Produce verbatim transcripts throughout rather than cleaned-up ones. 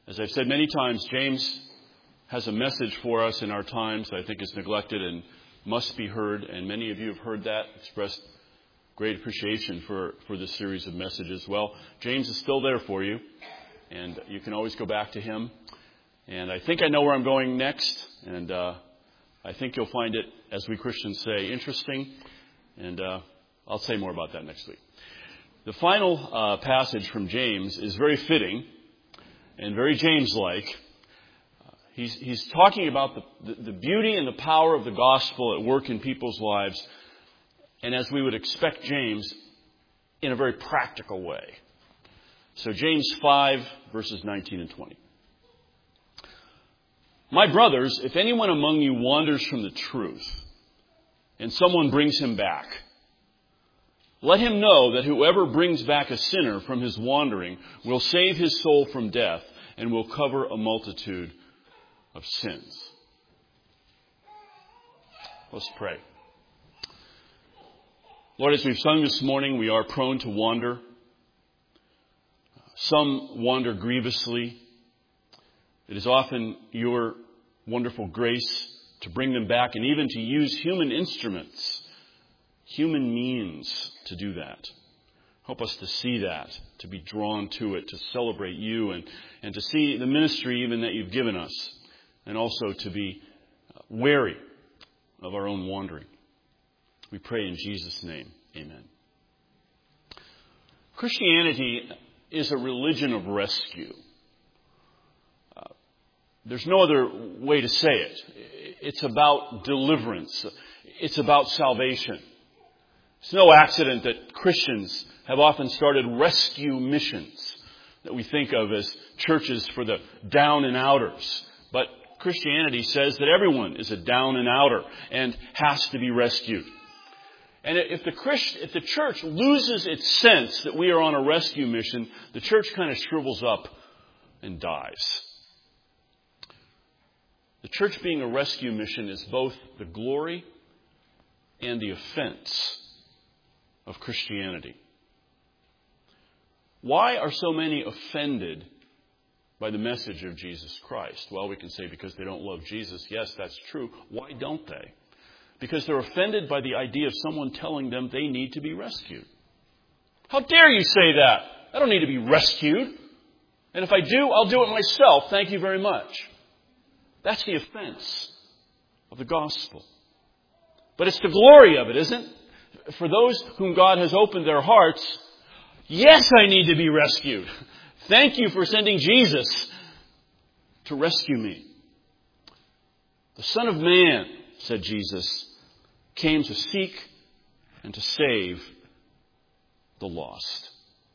As I've said many times, James has a message for us in our times that I think is neglected and must be heard. And many of you have heard that, expressed great appreciation for, for this series of messages. Well, James is still there for you, and you can always go back to him. And I think I know where I'm going next, and uh, I think you'll find it, as we Christians say, interesting. And uh, I'll say more about that next week. The final uh, passage from James is very fitting and very James-like. Uh, he's, he's talking about the, the, the beauty and the power of the gospel at work in people's lives, and as we would expect James, in a very practical way. So James five, verses nineteen and twenty. My brothers, if anyone among you wanders from the truth, and someone brings him back, let him know that whoever brings back a sinner from his wandering will save his soul from death and will cover a multitude of sins. Let's pray. Lord, as we've sung this morning, we are prone to wander. Some wander grievously. It is often your wonderful grace to bring them back and even to use human instruments, human means to do that. Help us to see that, to be drawn to it, to celebrate you, and, and to see the ministry even that you've given us, and also to be wary of our own wandering. We pray in Jesus' name. Amen. Christianity is a religion of rescue. Uh, there's no other way to say it. It's about deliverance. It's about salvation. It's no accident that Christians have often started rescue missions that we think of as churches for the down and outers. But Christianity says that everyone is a down and outer and has to be rescued. And if the Christ, if the church loses its sense that we are on a rescue mission, the church kind of shrivels up and dies. The church being a rescue mission is both the glory and the offense of Christianity. Why are so many offended by the message of Jesus Christ? Well, we can say because they don't love Jesus. Yes, that's true. Why don't they? Because they're offended by the idea of someone telling them they need to be rescued. How dare you say that? I don't need to be rescued. And if I do, I'll do it myself. Thank you very much. That's the offense of the gospel. But it's the glory of it, isn't it? For those whom God has opened their hearts, yes, I need to be rescued. Thank you for sending Jesus to rescue me. The Son of Man, said Jesus, came to seek and to save the lost.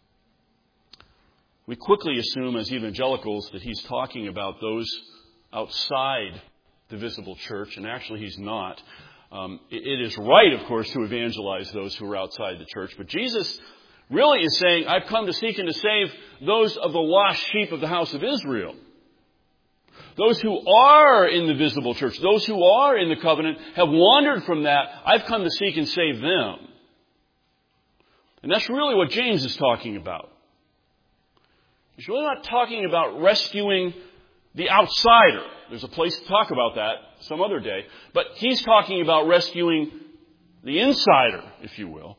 We quickly assume as evangelicals that he's talking about those outside the visible church, and actually he's not. Um, it, it is right, of course, to evangelize those who are outside the church, but Jesus really is saying, I've come to seek and to save those of the lost sheep of the house of Israel. Those who are in the visible church, those who are in the covenant, have wandered from that. I've come to seek and save them. And that's really what James is talking about. He's really not talking about rescuing the outsider. There's a place to talk about that some other day. But he's talking about rescuing the insider, if you will.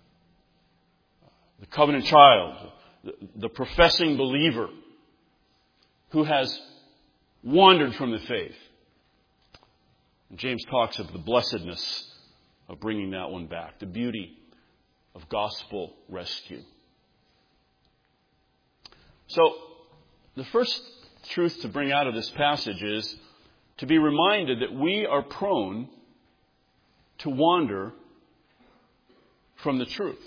The covenant child, the, the professing believer who has wandered from the faith. And James talks of the blessedness of bringing that one back, the beauty of gospel rescue. So, the first truth to bring out of this passage is to be reminded that we are prone to wander from the truth.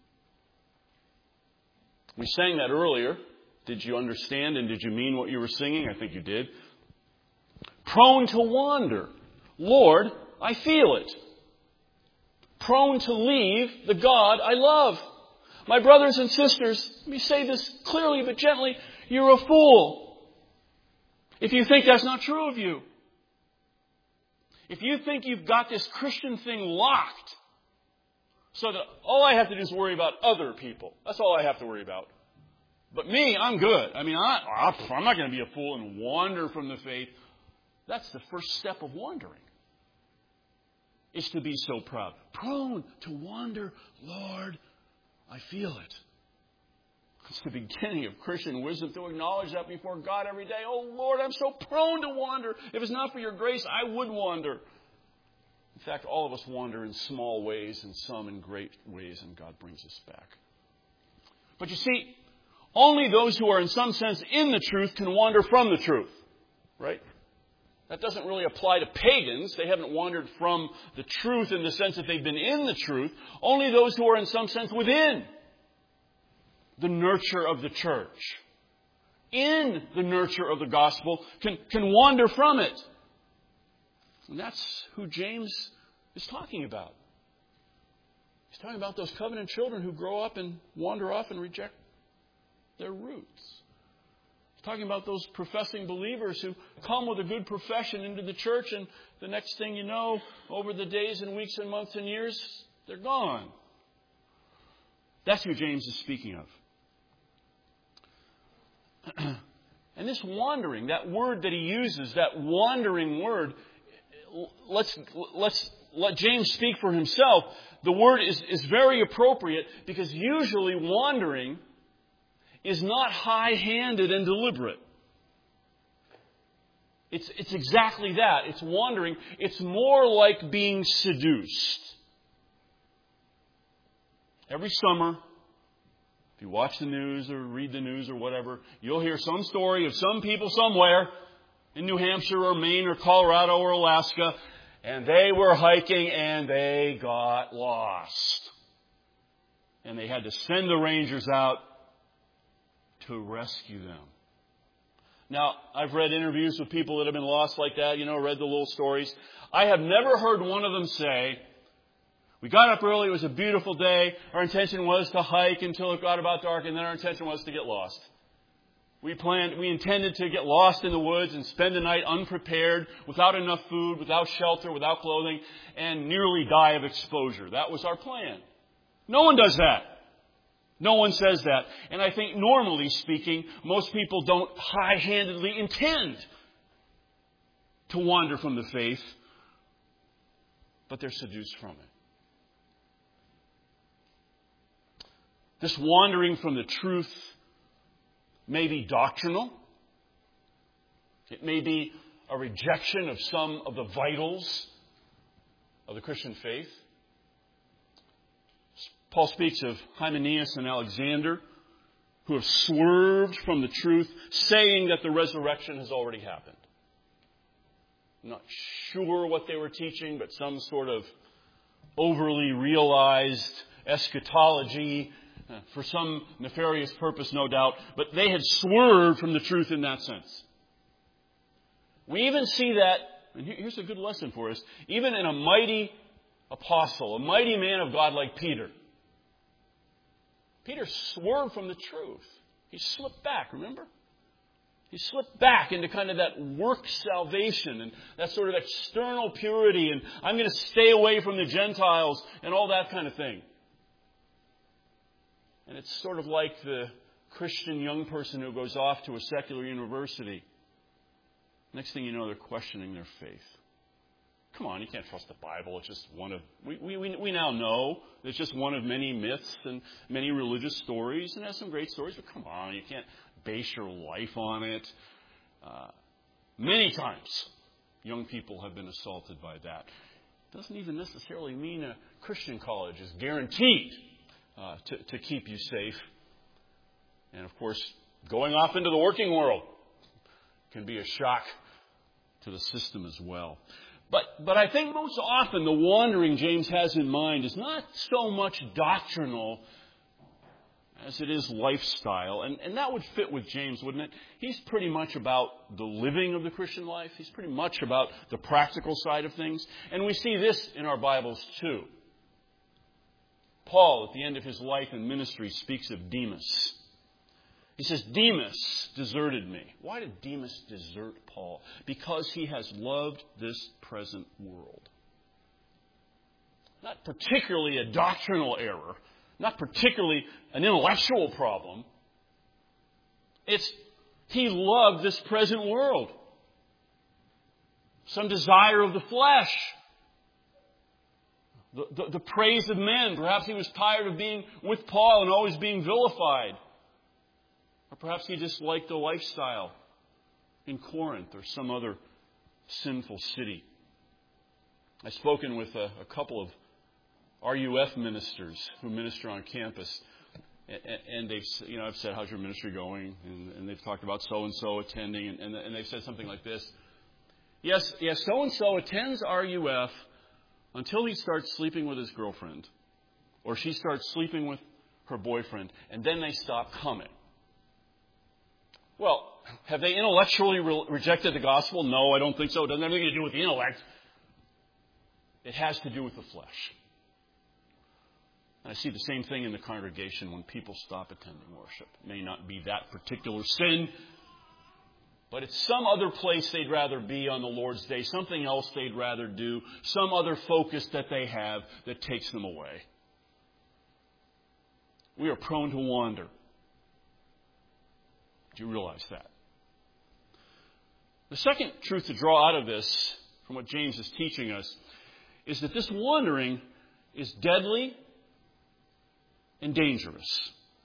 We sang that earlier. Did you understand and did you mean what you were singing? I think you did. Prone to wander. Lord, I feel it. Prone to leave the God I love. My brothers and sisters, let me say this clearly but gently, you're a fool if you think that's not true of you. If you think you've got this Christian thing locked so that all I have to do is worry about other people. That's all I have to worry about. But me, I'm good. I mean, I, I'm not going to be a fool and wander from the faith. That's the first step of wandering. Is to be so proud. Prone to wander. Lord, I feel it. It's the beginning of Christian wisdom to acknowledge that before God every day. Oh, Lord, I'm so prone to wander. If it's not for your grace, I would wander. In fact, all of us wander in small ways and some in great ways, and God brings us back. But you see, only those who are in some sense in the truth can wander from the truth. Right? That doesn't really apply to pagans. They haven't wandered from the truth in the sense that they've been in the truth. Only those who are in some sense within the nurture of the church, in the nurture of the gospel, can, can wander from it. And that's who James is talking about. He's talking about those covenant children who grow up and wander off and reject their roots. He's talking about those professing believers who come with a good profession into the church, and the next thing you know, over the days and weeks and months and years, they're gone. That's who James is speaking of. And this wandering, that word that he uses, that wandering word, let's let's let James speak for himself. The word is, is very appropriate because usually wandering is not high-handed and deliberate. It's, it's exactly that. It's wandering. It's more like being seduced. Every summer, if you watch the news or read the news or whatever, you'll hear some story of some people somewhere in New Hampshire or Maine or Colorado or Alaska, and they were hiking and they got lost. And they had to send the rangers out to rescue them. Now, I've read interviews with people that have been lost like that, you know, read the little stories. I have never heard one of them say, we got up early, it was a beautiful day, our intention was to hike until it got about dark, and then our intention was to get lost. We planned, we intended to get lost in the woods and spend the night unprepared, without enough food, without shelter, without clothing, and nearly die of exposure. That was our plan. No one does that. No one says that. And I think, normally speaking, most people don't high-handedly intend to wander from the faith, but they're seduced from it. This wandering from the truth may be doctrinal. It may be a rejection of some of the vitals of the Christian faith. Paul speaks of Hymenaeus and Alexander, who have swerved from the truth, saying that the resurrection has already happened. I'm not sure what they were teaching, but some sort of overly realized eschatology, for some nefarious purpose, no doubt, but they had swerved from the truth in that sense. We even see that, and here's a good lesson for us, even in a mighty apostle, a mighty man of God like Peter. Peter swerved from the truth. He slipped back, remember? He slipped back into kind of that work salvation and that sort of external purity, and I'm going to stay away from the Gentiles and all that kind of thing. And it's sort of like the Christian young person who goes off to a secular university. Next thing you know, they're questioning their faith. Come on, you can't trust the Bible. It's just one of, we, we, we now know it's just one of many myths and many religious stories, and it has some great stories, but come on, you can't base your life on it. Uh, many times, young people have been assaulted by that. It doesn't even necessarily mean a Christian college is guaranteed uh, to, to keep you safe. And of course, going off into the working world can be a shock to the system as well. But but I think most often the wandering James has in mind is not so much doctrinal as it is lifestyle. And, and that would fit with James, wouldn't it? He's pretty much about the living of the Christian life. He's pretty much about the practical side of things. And we see this in our Bibles too. Paul, at the end of his life and ministry, speaks of Demas. He says, Demas deserted me. Why did Demas desert Paul? Because he has loved this present world. Not particularly a doctrinal error, not particularly an intellectual problem, It's he loved this present world. Some desire of the flesh. The, the, the praise of men. Perhaps he was tired of being with Paul and always being vilified. Or perhaps he just liked the lifestyle in Corinth or some other sinful city. I've spoken with a, a couple of R U F ministers who minister on campus. And they've, you know, I've said, how's your ministry going? And, and they've talked about so-and-so attending. And, and, and they've said something like this. Yes, yes, so-and-so attends R U F until he starts sleeping with his girlfriend. Or she starts sleeping with her boyfriend. And then they stop coming. Well, have they intellectually re- rejected the gospel? No, I don't think so. It doesn't have anything to do with the intellect. It has to do with the flesh. And I see the same thing in the congregation when people stop attending worship. It may not be that particular sin, but it's some other place they'd rather be on the Lord's Day, something else they'd rather do, some other focus that they have that takes them away. We are prone to wander. Do you realize that? The second truth to draw out of this, from what James is teaching us, is that this wandering is deadly and dangerous.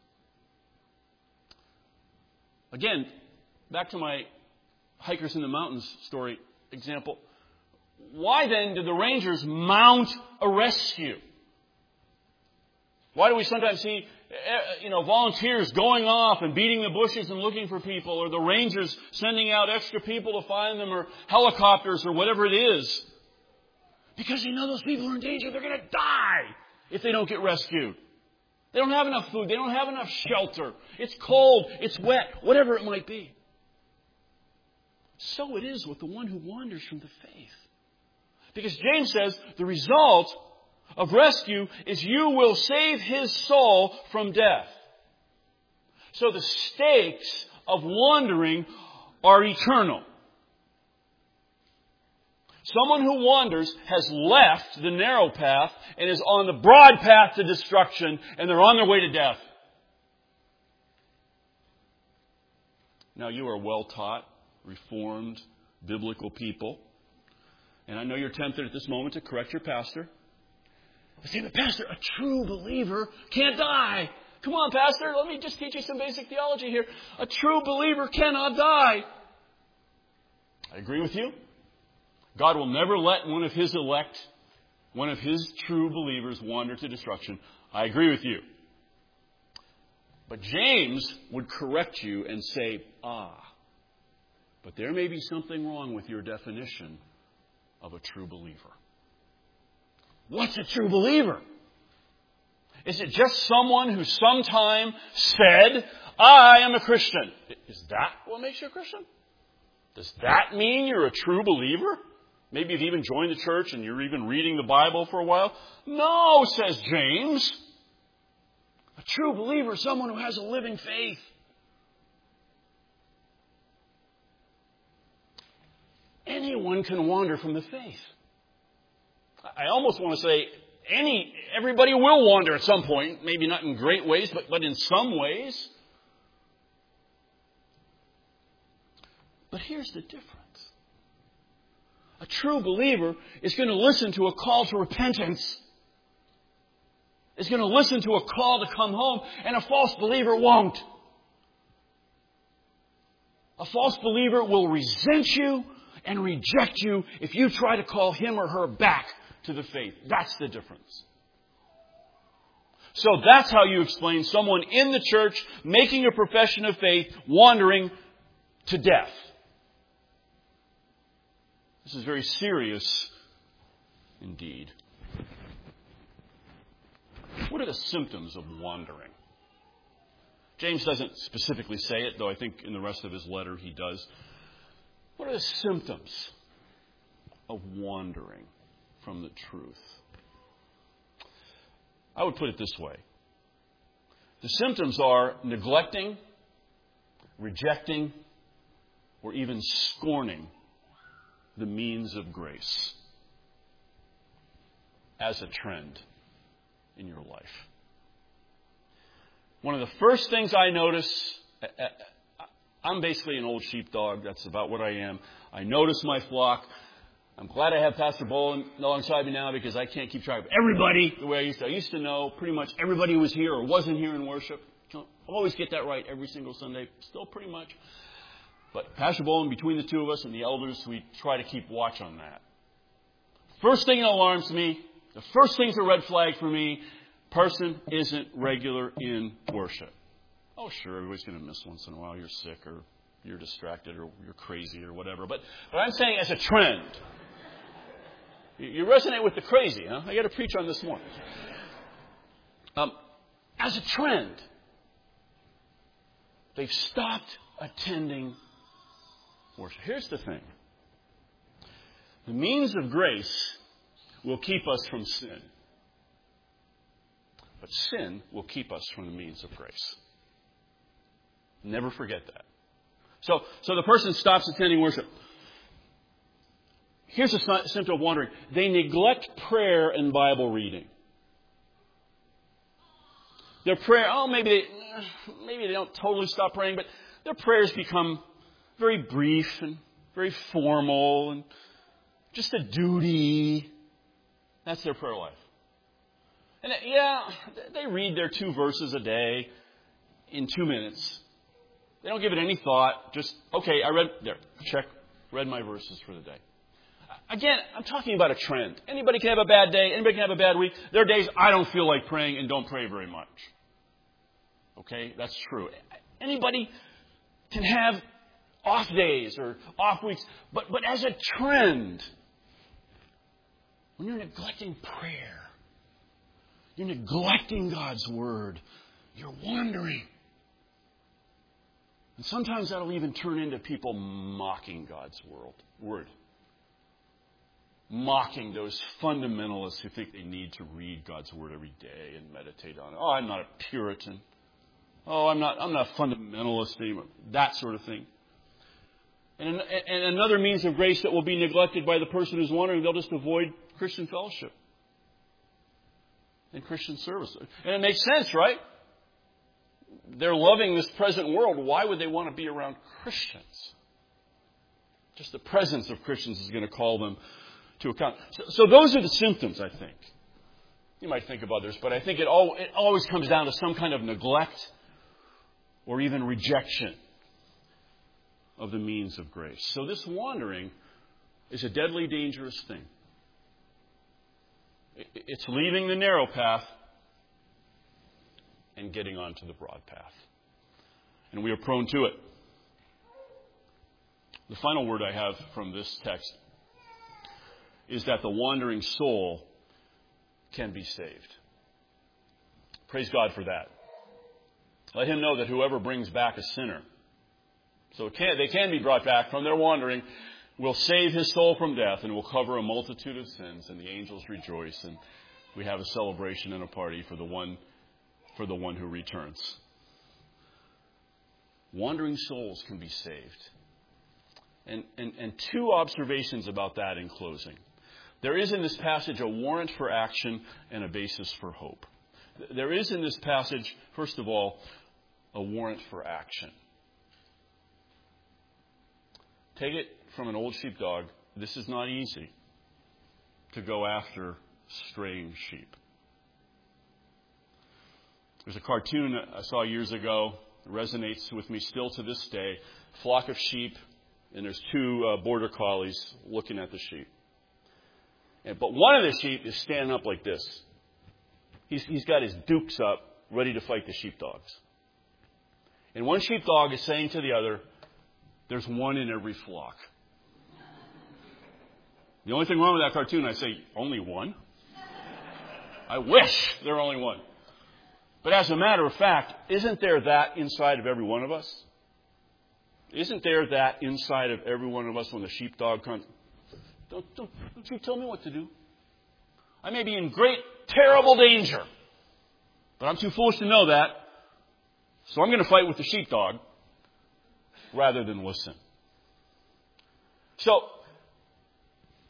Again, back to my hikers in the mountains story example. Why then did the Rangers mount a rescue? Why do we sometimes see, you know, volunteers going off and beating the bushes and looking for people, or the Rangers sending out extra people to find them, or helicopters, or whatever it is? Because they know those people are in danger. They're going to die if they don't get rescued. They don't have enough food. They don't have enough shelter. It's cold. It's wet. Whatever it might be. So it is with the one who wanders from the faith. Because James says the result of rescue is you will save his soul from death. So the stakes of wandering are eternal. Someone who wanders has left the narrow path and is on the broad path to destruction, and they're on their way to death. Now, you are well-taught, reformed, biblical people. And I know you're tempted at this moment to correct your pastor. I say, but Pastor, a true believer can't die. Come on, Pastor, let me just teach you some basic theology here. A true believer cannot die. I agree with you. God will never let one of his elect, one of his true believers, wander to destruction. I agree with you. But James would correct you and say, ah, but there may be something wrong with your definition of a true believer. What's a true believer? Is it just someone who sometime said, I am a Christian? Is that what makes you a Christian? Does that mean you're a true believer? Maybe you've even joined the church and you're even reading the Bible for a while. No, says James. A true believer is someone who has a living faith. Anyone can wander from the faith. I almost want to say any, everybody will wander at some point. Maybe not in great ways, but, but in some ways. But here's the difference. A true believer is going to listen to a call to repentance. Is going to listen to a call to come home, and a false believer won't. A false believer will resent you and reject you if you try to call him or her back to the faith. That's the difference. So that's how you explain someone in the church making a profession of faith, wandering to death. This is very serious indeed. What are the symptoms of wandering? James doesn't specifically say it, though I think in the rest of his letter he does. What are the symptoms of wandering from the truth? I would put it this way. The symptoms are neglecting, rejecting, or even scorning the means of grace as a trend in your life. One of the first things I notice I'm basically an old sheepdog. That's about what I am. I notice my flock. I'm glad I have Pastor Bolin alongside me now because I can't keep track of everybody the way I used to. I used to know pretty much everybody who was here or wasn't here in worship. Don't always get that right every single Sunday. Still pretty much. But Pastor Bolin, between the two of us and the elders, we try to keep watch on that. First thing that alarms me, the first thing's a red flag for me, person isn't regular in worship. Oh, sure, everybody's going to miss once in a while. You're sick or you're distracted or you're crazy or whatever. But, but I'm saying as a trend. You resonate with the crazy, huh? I got to preach on this morning. Um, as a trend, they've stopped attending worship. Here's the thing. The means of grace will keep us from sin. But sin will keep us from the means of grace. Never forget that. So, so the person stops attending worship. Here's a symptom of wandering. They neglect prayer and Bible reading. Their prayer, oh, maybe they, maybe they don't totally stop praying, but their prayers become very brief and very formal and just a duty. That's their prayer life. And yeah, they read their two verses a day in two minutes. They don't give it any thought. Just, okay, I read, there, check, read my verses for the day. Again, I'm talking about a trend. Anybody can have a bad day. Anybody can have a bad week. There are days I don't feel like praying and don't pray very much. Okay, that's true. Anybody can have off days or off weeks. But, but as a trend, when you're neglecting prayer, you're neglecting God's Word, you're wandering. And sometimes that'll even turn into people mocking God's world, Word. Mocking those fundamentalists who think they need to read God's Word every day and meditate on it. Oh, I'm not a Puritan. Oh, I'm not I'm not a fundamentalist anymore. That sort of thing. And, and another means of grace that will be neglected by the person who's wandering, they'll just avoid Christian fellowship and Christian service. And it makes sense, right? They're loving this present world. Why would they want to be around Christians? Just the presence of Christians is going to call them to account. So, so those are the symptoms, I think. You might think of others, but I think it, all, it always comes down to some kind of neglect or even rejection of the means of grace. So this wandering is a deadly dangerous thing. It's leaving the narrow path and getting onto the broad path. And we are prone to it. The final word I have from this text is that the wandering soul can be saved. Praise God for that. Let him know that whoever brings back a sinner, so it can, they can be brought back from their wandering, will save his soul from death and will cover a multitude of sins, and the angels rejoice, and we have a celebration and a party for the one for the one who returns. Wandering souls can be saved. And, and, and two observations about that in closing. There is in this passage a warrant for action and a basis for hope. There is in this passage, first of all, a warrant for action. Take it from an old sheepdog. This is not easy to go after straying sheep. There's a cartoon I saw years ago. It resonates with me still to this day. Flock of sheep, and there's two uh, border collies looking at the sheep. And, but one of the sheep is standing up like this. He's, he's got his dukes up, ready to fight the sheepdogs. And one sheepdog is saying to the other, there's one in every flock. The only thing wrong with that cartoon, I say, only one? I wish there were only one. But as a matter of fact, isn't there that inside of every one of us? Isn't there that inside of every one of us when the sheepdog comes? Don't, don't, don't you tell me what to do. I may be in great, terrible danger. But I'm too foolish to know that. So I'm going to fight with the sheepdog rather than listen. So,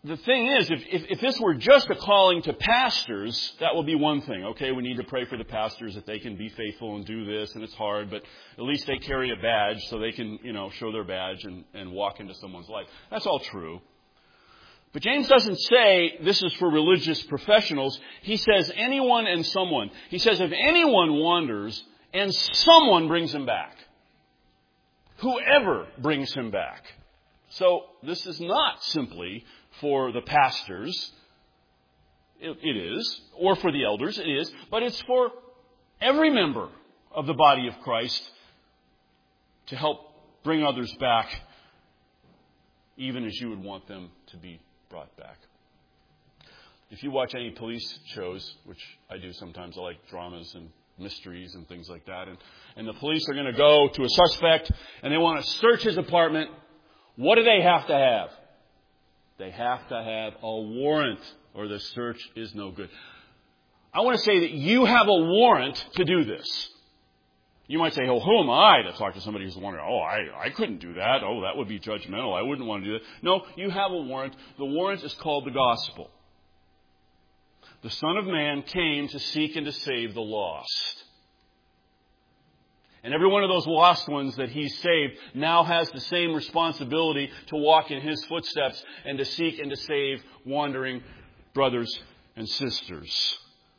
the thing is, if, if, if this were just a calling to pastors, that would be one thing. Okay, we need to pray for the pastors that they can be faithful and do this, and it's hard, but at least they carry a badge so they can, you know, show their badge and, and walk into someone's life. That's all true. But James doesn't say this is for religious professionals. He says anyone and someone. He says if anyone wanders and someone brings him back, whoever brings him back. So this is not simply for the pastors. It, it is. Or for the elders. It is. But it's for every member of the body of Christ to help bring others back, even as you would want them to be brought back. If you watch any police shows, which I do sometimes, I like dramas and mysteries and things like that, and, and the police are going to go to a suspect and they want to search his apartment, what do they have to have? They have to have a warrant or the search is no good. I want to say that you have a warrant to do this. You might say, oh, who am I to talk to somebody who's wondering, oh, I, I couldn't do that. Oh, that would be judgmental. I wouldn't want to do that. No, you have a warrant. The warrant is called the gospel. The Son of Man came to seek and to save the lost. And every one of those lost ones that he saved now has the same responsibility to walk in his footsteps and to seek and to save wandering brothers and sisters.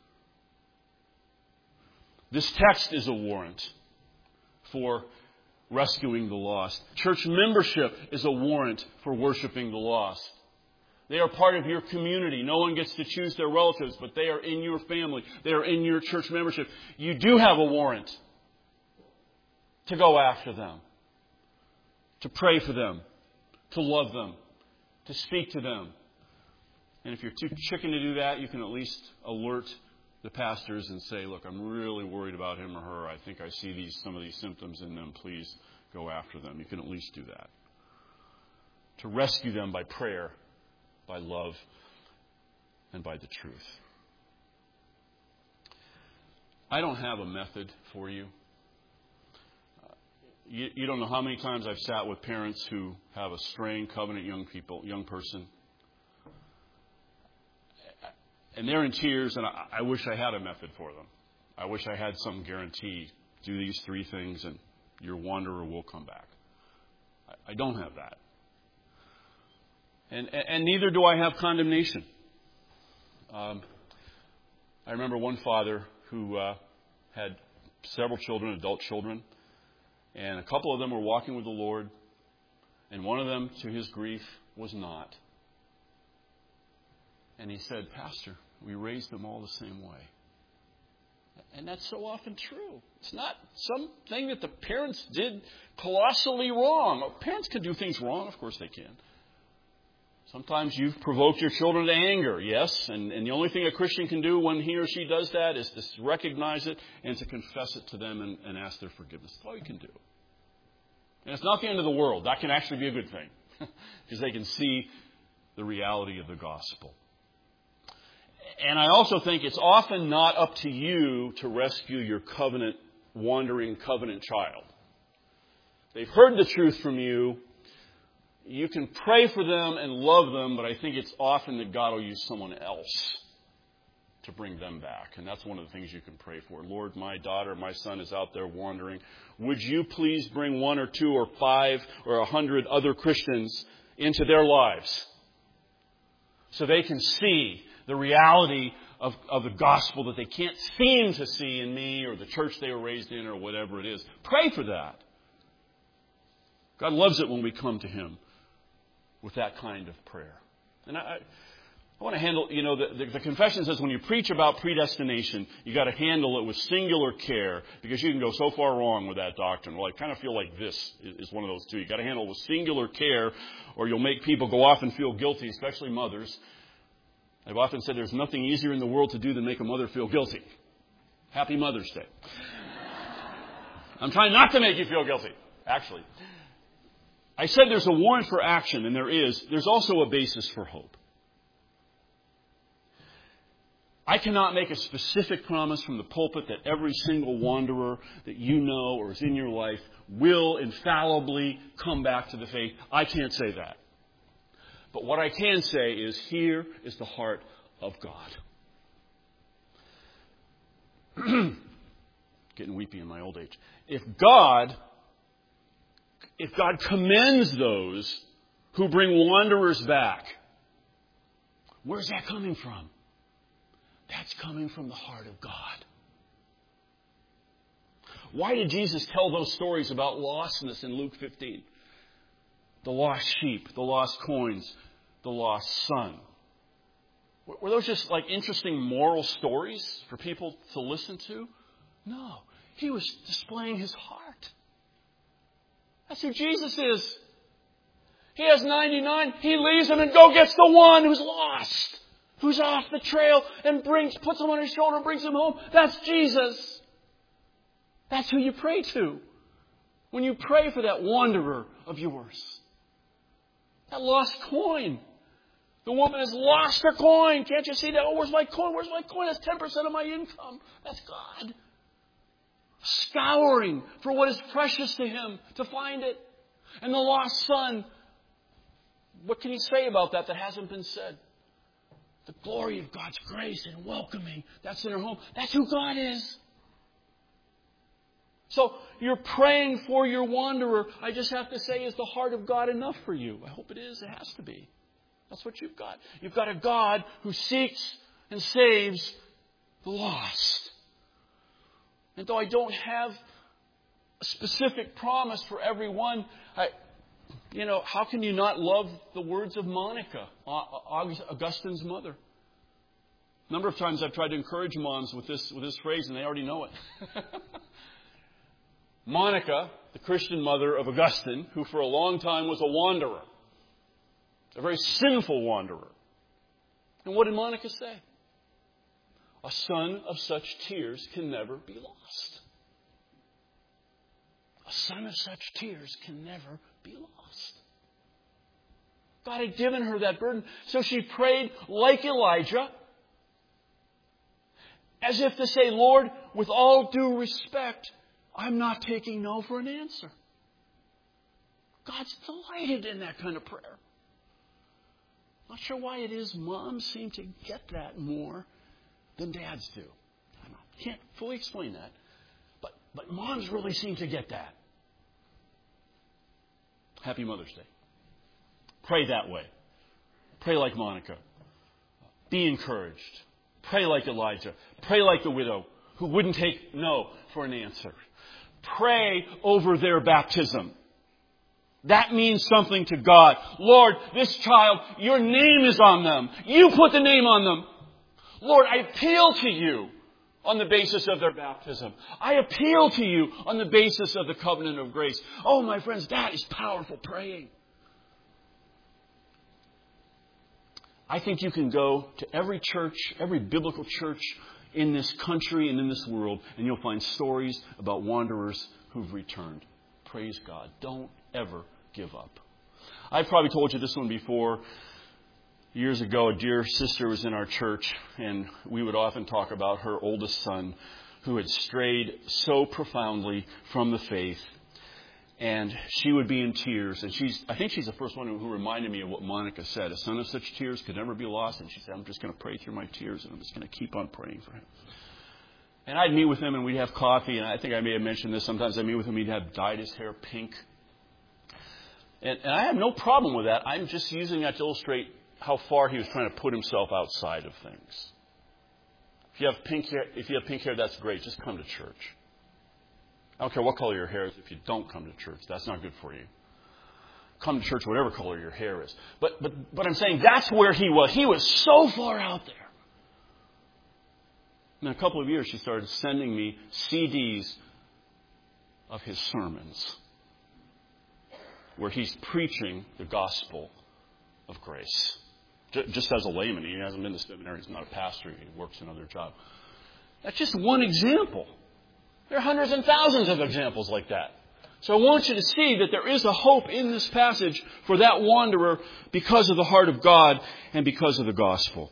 This text is a warrant for rescuing the lost. Church membership is a warrant for worshiping the lost. They are part of your community. No one gets to choose their relatives, but they are in your family. They are in your church membership. You do have a warrant to go after them, to pray for them, to love them, to speak to them. And if you're too chicken to do that, you can at least alert the pastors and say, look, I'm really worried about him or her. I think I see these some of these symptoms in them. Please go after them. You can at least do that. To rescue them by prayer, by love, and by the truth. I don't have a method for you. You, you don't know how many times I've sat with parents who have a straying covenant young people, young person. And they're in tears, and I, I wish I had a method for them. I wish I had some guarantee. Do these three things, and your wanderer will come back. I, I don't have that. And, and, and neither do I have condemnation. Um, I remember one father who uh, had several children, adult children, and a couple of them were walking with the Lord, and one of them, to his grief, was not. And he said, Pastor, we raised them all the same way. And that's so often true. It's not something that the parents did colossally wrong. Parents can do things wrong. Of course they can. Sometimes you've provoked your children to anger, yes. And, and the only thing a Christian can do when he or she does that is to recognize it and to confess it to them and, and ask their forgiveness. That's all you can do. And it's not the end of the world. That can actually be a good thing. Because they can see the reality of the gospel. And I also think it's often not up to you to rescue your covenant, wandering covenant child. They've heard the truth from you. You can pray for them and love them, but I think it's often that God will use someone else to bring them back. And that's one of the things you can pray for. Lord, my daughter, my son is out there wandering. Would you please bring one or two or five or a hundred other Christians into their lives so they can see the reality of, of the gospel that they can't seem to see in me or the church they were raised in or whatever it is. Pray for that. God loves it when we come to Him with that kind of prayer. And I, I want to handle, you know, the, the, the confession says when you preach about predestination, you got to handle it with singular care because you can go so far wrong with that doctrine. Well, I kind of feel like this is, is one of those two. You got to handle it with singular care or you'll make people go off and feel guilty, especially mothers. I've often said there's nothing easier in the world to do than make a mother feel guilty. Happy Mother's Day. I'm trying not to make you feel guilty, actually. I said there's a warrant for action, and there is. There's also a basis for hope. I cannot make a specific promise from the pulpit that every single wanderer that you know or is in your life will infallibly come back to the faith. I can't say that. But what I can say is here is the heart of God. Getting weepy in my old age. If God, if God commends those who bring wanderers back, where's that coming from? That's coming from the heart of God. Why did Jesus tell those stories about lostness in Luke fifteen? The lost sheep, the lost coins, the lost son. Were those just like interesting moral stories for people to listen to? No. He was displaying his heart. That's who Jesus is. He has ninety-nine. He leaves them and go gets the one who's lost, who's off the trail, and brings, puts him on his shoulder and brings him home. That's Jesus. That's who you pray to when you pray for that wanderer of yours. That lost coin. The woman has lost her coin. Can't you see that? Oh, where's my coin? Where's my coin? That's ten percent of my income. That's God. Scouring for what is precious to him to find it. And the lost son, what can he say about that that hasn't been said? The glory of God's grace and welcoming. That's in her home. That's who God is. So you're praying for your wanderer. I just have to say, is the heart of God enough for you? I hope it is. It has to be. That's what you've got. You've got a God who seeks and saves the lost. And though I don't have a specific promise for everyone, I, you know, how can you not love the words of Monica, Augustine's mother? A number of times I've tried to encourage moms with this, with this phrase, and they already know it. Monica, the Christian mother of Augustine, who for a long time was a wanderer, a very sinful wanderer. And what did Monica say? A son of such tears can never be lost. A son of such tears can never be lost. God had given her that burden, so she prayed like Elijah, as if to say, Lord, with all due respect, I'm not taking no for an answer. God's delighted in that kind of prayer. Not sure why it is moms seem to get that more than dads do. I can't fully explain that. But, but moms really seem to get that. Happy Mother's Day. Pray that way. Pray like Monica. Be encouraged. Pray like Elijah. Pray like the widow who wouldn't take no for an answer. Pray over their baptism. That means something to God. Lord, this child, your name is on them. You put the name on them. Lord, I appeal to you on the basis of their baptism. I appeal to you on the basis of the covenant of grace. Oh, my friends, that is powerful praying. I think you can go to every church, every biblical church in this country and in this world, and you'll find stories about wanderers who've returned. Praise God. Don't ever give up. I've probably told you this one before. Years ago, a dear sister was in our church, and we would often talk about her oldest son who had strayed so profoundly from the faith. And she would be in tears. And she's, I think she's the first one who, who reminded me of what Monica said. A son of such tears could never be lost. And she said, I'm just going to pray through my tears, and I'm just going to keep on praying for him. And I'd meet with him, and we'd have coffee. And I think I may have mentioned this. Sometimes I'd meet with him. He'd have dyed his hair pink. And, and I have no problem with that. I'm just using that to illustrate how far he was trying to put himself outside of things. If you have pink hair, if you have pink hair, that's great. Just come to church. I don't care what color your hair is. If you don't come to church, that's not good for you. Come to church whatever color your hair is. But but but I'm saying that's where he was. He was so far out there. In a couple of years, she started sending me C Ds of his sermons where he's preaching the gospel of grace. Just as a layman. He hasn't been to seminary. He's not a pastor. He works another job. That's just one example. There are hundreds and thousands of examples like that. So I want you to see that there is a hope in this passage for that wanderer because of the heart of God and because of the gospel.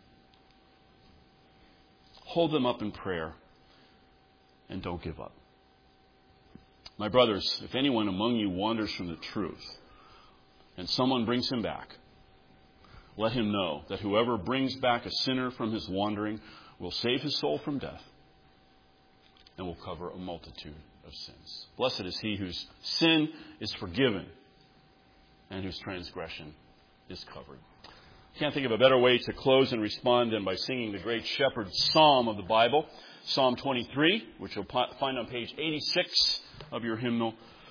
Hold them up in prayer and don't give up. My brothers, if anyone among you wanders from the truth and someone brings him back, let him know that whoever brings back a sinner from his wandering will save his soul from death and will cover a multitude of sins. Blessed is he whose sin is forgiven and whose transgression is covered. I can't think of a better way to close and respond than by singing the great shepherd psalm of the Bible, Psalm twenty-three, which you'll find on page eighty-six of your hymnal.